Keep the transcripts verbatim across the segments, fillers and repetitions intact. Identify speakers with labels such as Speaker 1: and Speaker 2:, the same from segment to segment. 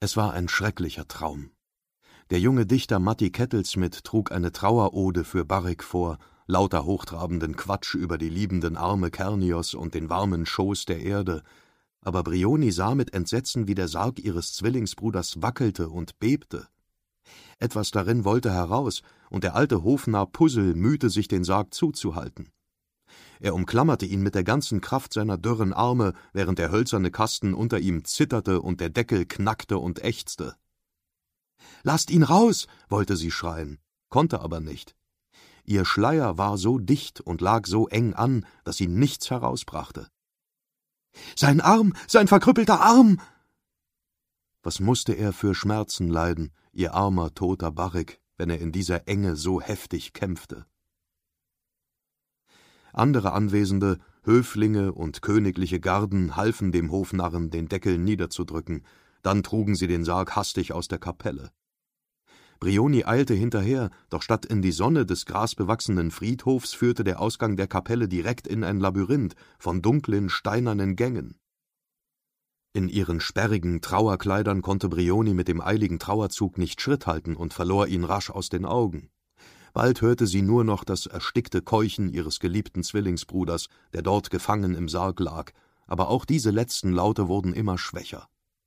Speaker 1: Es war ein schrecklicher Traum. Der junge Dichter Matti Kettelsmith trug eine Trauerode für Barrick vor, lauter hochtrabenden Quatsch über die liebenden Arme Kernios und den warmen Schoß der Erde, aber Brioni sah mit Entsetzen, wie der Sarg ihres Zwillingsbruders wackelte und bebte. Etwas darin wollte heraus, und der alte Hofnarr Puzzle mühte sich, den Sarg zuzuhalten. Er umklammerte ihn mit der ganzen Kraft seiner dürren Arme, während der hölzerne Kasten unter ihm zitterte und der Deckel knackte und ächzte. »Lasst ihn raus!« wollte sie schreien, konnte aber nicht. Ihr Schleier war so dicht und lag so eng an, dass sie nichts herausbrachte. »Sein Arm, sein verkrüppelter Arm!« Was musste er für Schmerzen leiden, ihr armer, toter Barrick, wenn er in dieser Enge so heftig kämpfte. Andere Anwesende, Höflinge und königliche Garden, halfen dem Hofnarren, den Deckel niederzudrücken, dann trugen sie den Sarg hastig aus der Kapelle. Brioni eilte hinterher, doch statt in die Sonne des grasbewachsenen Friedhofs führte der Ausgang der Kapelle direkt in ein Labyrinth von dunklen, steinernen Gängen. In ihren sperrigen Trauerkleidern konnte Brioni mit dem eiligen Trauerzug nicht Schritt halten und verlor ihn rasch aus den Augen. Bald hörte sie nur noch das erstickte Keuchen ihres geliebten Zwillingsbruders, der dort gefangen im Sarg lag, aber auch diese letzten Laute wurden immer schwächer.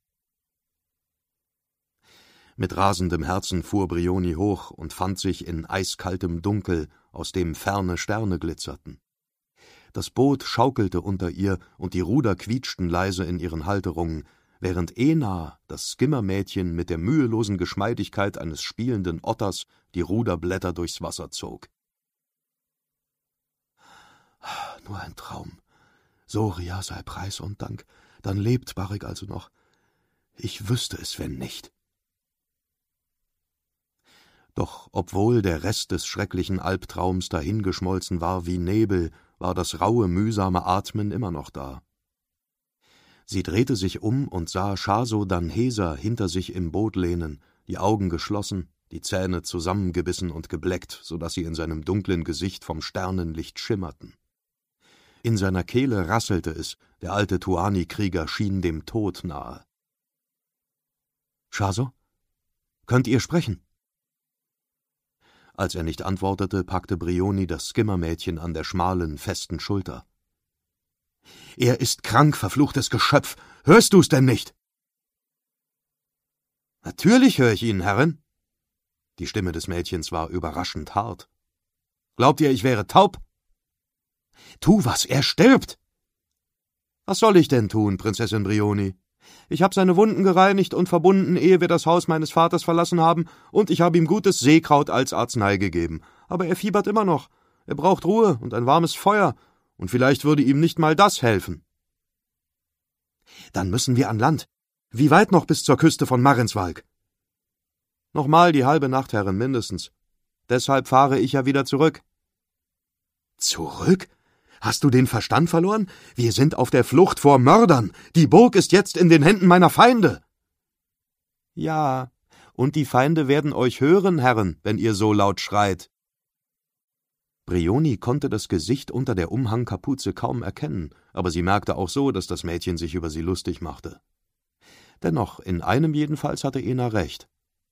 Speaker 1: Mit rasendem Herzen fuhr Brioni hoch und fand sich in eiskaltem Dunkel, aus dem ferne Sterne glitzerten. Das Boot schaukelte unter ihr und die Ruder quietschten leise in ihren Halterungen, während Ena, das Skimmermädchen, mit der mühelosen Geschmeidigkeit eines spielenden Otters die Ruderblätter durchs Wasser zog. »Nur ein Traum. Soria sei Preis und Dank. Dann lebt Barrick also noch. Ich wüsste es, wenn nicht.« Doch obwohl der Rest des schrecklichen Albtraums dahingeschmolzen war wie Nebel, war das raue, mühsame Atmen immer noch da. Sie drehte sich um und sah Chaso-Danhesa hinter sich im Boot lehnen, die Augen geschlossen, die Zähne zusammengebissen und gebleckt, so daß sie in seinem dunklen Gesicht vom Sternenlicht schimmerten. In seiner Kehle rasselte es, der alte Tuani-Krieger schien dem Tod nahe. »Chaso, könnt ihr sprechen?« Als er nicht antwortete, packte Brioni das Skimmermädchen an der schmalen, festen Schulter. »Er ist krank, verfluchtes Geschöpf! Hörst du's denn nicht?« »Natürlich höre ich ihn, Herrin!« Die Stimme des Mädchens war überraschend hart. »Glaubt ihr, ich wäre taub?« »Tu was, er stirbt!« »Was soll ich denn tun, Prinzessin Brioni? Ich habe seine Wunden gereinigt und verbunden, ehe wir das Haus meines Vaters verlassen haben, und ich habe ihm gutes Seekraut als Arznei gegeben. Aber er fiebert immer noch. Er braucht Ruhe und ein warmes Feuer, und vielleicht würde ihm nicht mal das helfen.« »Dann müssen wir an Land. Wie weit noch bis zur Küste von Marinswalk?« »Nochmal die halbe Nacht, Herrin, mindestens. Deshalb fahre ich ja wieder zurück.« »Zurück? Hast du den Verstand verloren? Wir sind auf der Flucht vor Mördern. Die Burg ist jetzt in den Händen meiner Feinde.« »Ja, und die Feinde werden euch hören, Herren, wenn ihr so laut schreit.« Brioni konnte das Gesicht unter der Umhangkapuze kaum erkennen, aber sie merkte auch so, dass das Mädchen sich über sie lustig machte. Dennoch, in einem jedenfalls hatte Ena recht.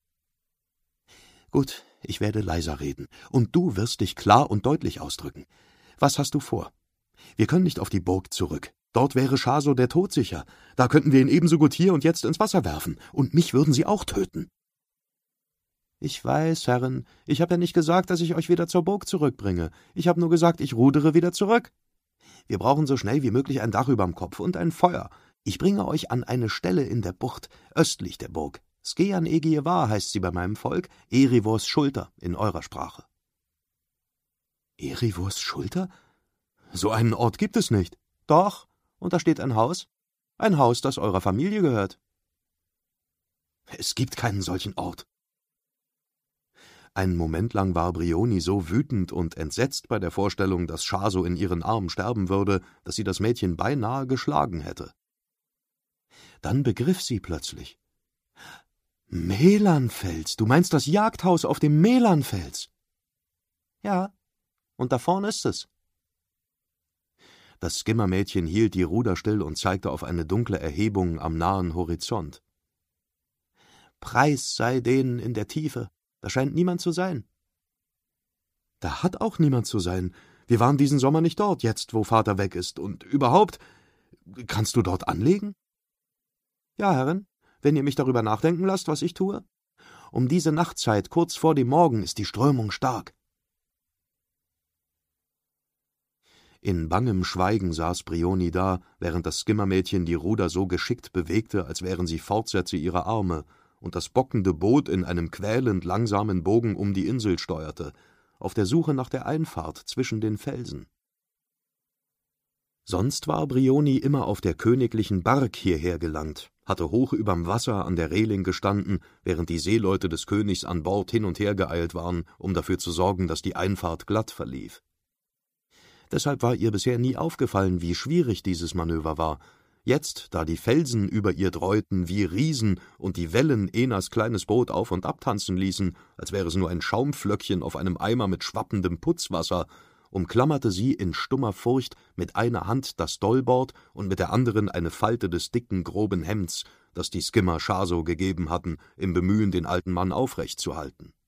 Speaker 1: »Gut, ich werde leiser reden, und du wirst dich klar und deutlich ausdrücken. Was hast du vor? Wir können nicht auf die Burg zurück. Dort wäre Chaso der Tod sicher. Da könnten wir ihn ebenso gut hier und jetzt ins Wasser werfen, und mich würden sie auch töten.« »Ich weiß, Herrin, ich habe ja nicht gesagt, dass ich euch wieder zur Burg zurückbringe. Ich habe nur gesagt, ich rudere wieder zurück. Wir brauchen so schnell wie möglich ein Dach überm Kopf und ein Feuer. Ich bringe euch an eine Stelle in der Bucht, östlich der Burg. Skean Egiewar heißt sie bei meinem Volk, Erivors Schulter in eurer Sprache.« »Erivors Schulter? So einen Ort gibt es nicht.« »Doch, und da steht ein Haus. Ein Haus, das eurer Familie gehört.« »Es gibt keinen solchen Ort.« Einen Moment lang war Brioni so wütend und entsetzt bei der Vorstellung, dass Chaso in ihren Armen sterben würde, dass sie das Mädchen beinahe geschlagen hätte. Dann begriff sie plötzlich. »Melanfels, du meinst das Jagdhaus auf dem Melanfels?« »Ja, und da vorne ist es.« Das Skimmermädchen hielt die Ruder still und zeigte auf eine dunkle Erhebung am nahen Horizont. Preis sei denen in der Tiefe, da scheint niemand zu sein.« »Da hat auch niemand zu sein. Wir waren diesen Sommer nicht dort, jetzt, wo Vater weg ist. Und überhaupt, kannst du dort anlegen?« »Ja, Herrin, wenn ihr mich darüber nachdenken lasst, was ich tue. Um diese Nachtzeit, kurz vor dem Morgen, ist die Strömung stark.« In bangem Schweigen saß Brioni da, während das Skimmermädchen die Ruder so geschickt bewegte, als wären sie Fortsätze ihrer Arme, und das bockende Boot in einem quälend langsamen Bogen um die Insel steuerte, auf der Suche nach der Einfahrt zwischen den Felsen. Sonst war Brioni immer auf der königlichen Bark hierher gelangt, hatte hoch überm Wasser an der Reling gestanden, während die Seeleute des Königs an Bord hin und her geeilt waren, um dafür zu sorgen, dass die Einfahrt glatt verlief. Deshalb war ihr bisher nie aufgefallen, wie schwierig dieses Manöver war. Jetzt, da die Felsen über ihr dräuten wie Riesen und die Wellen Enas kleines Boot auf- und abtanzen ließen, als wäre es nur ein Schaumflöckchen auf einem Eimer mit schwappendem Putzwasser, umklammerte sie in stummer Furcht mit einer Hand das Dollbord und mit der anderen eine Falte des dicken, groben Hemds, das die Skimmer Schaso gegeben hatten, im Bemühen, den alten Mann aufrecht zu halten.